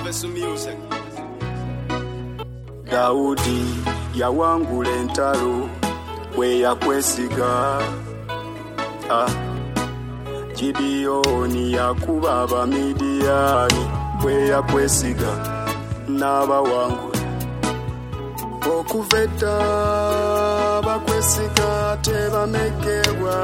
Marvelous music. Daudi yawangula entalo bwe yakwesiga. Gideoni yakuba Abamidiyani bwe yakwesiga n'abawangula. Okuva edda bakwesiga tebamekebwa.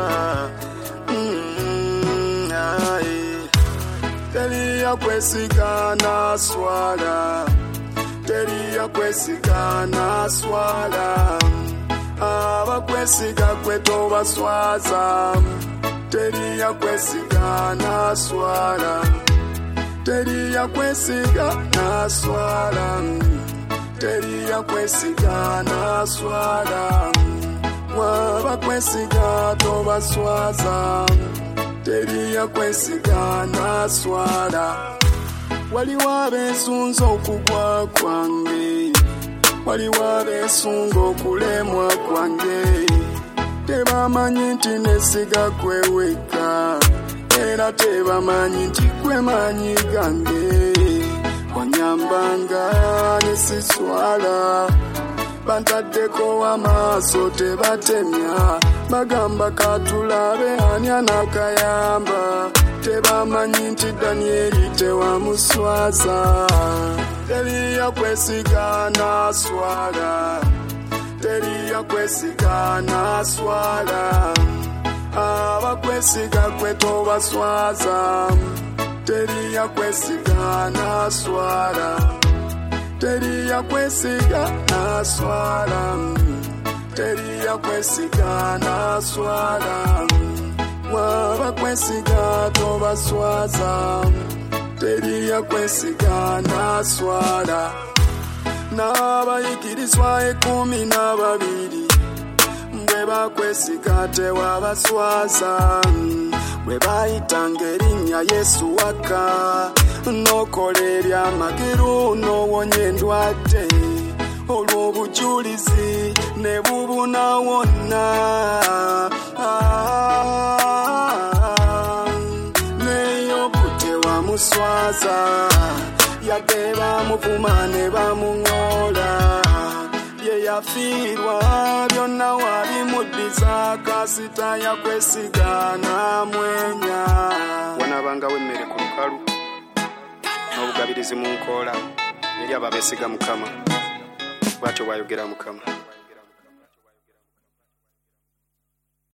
Teri yakwesiga n'aswala, teri yakwesiga n'aswala. Abakwesiga gwe tobaswaza, teri yakwesiga n'aswala, teri yakwesiga n'aswala, teri yakwesiga n'aswala. Wabakwesiga tobaswaza, teri yakwesiga n'aswala. Waliwo abeesunza okugwa kwange, waliwo abeesunga okulemwa kwange. Tebamanyi nti nesiga gwe wekka, era tebamanyi nti gwe maanyi gange. Onyambanga ne siswala, bantaddeko amaaso tebatemya. Bagamba katulabe ani anakayamba, tebamanyi nti Danyeri tewamuswaza. Teri yakwesiga n'aswala, teri yakwesiga n'aswala. Abakwesiga gwe tobaswaza, teri yakwesiga n'aswala, teri yakwesiga n'aswala, teri yakwesiga n'aswala. Wabakwesiga tobaswaza, teri yakwesiga n'aswala. N'abayigirizwa 12 bwe bakwesiga tewabaswaza, bwe bayitanga erinnya Yesu waka, n'okola ebyamagero n'owonya endwadde. Olw'obujulizi ne bubuna wonna, Yobu tewamuswaza, yadde bamuvuma ne bamuŋoola. Bye yafiirwa byonna wabimuddiza, kasita yakwesiga n'amwenya. Wanaabangawo emmere ku lukalu n'obugabirizi mu nkoola eri abo abeesiga Mukama. Bw'atyo bw'ayogera Mukama.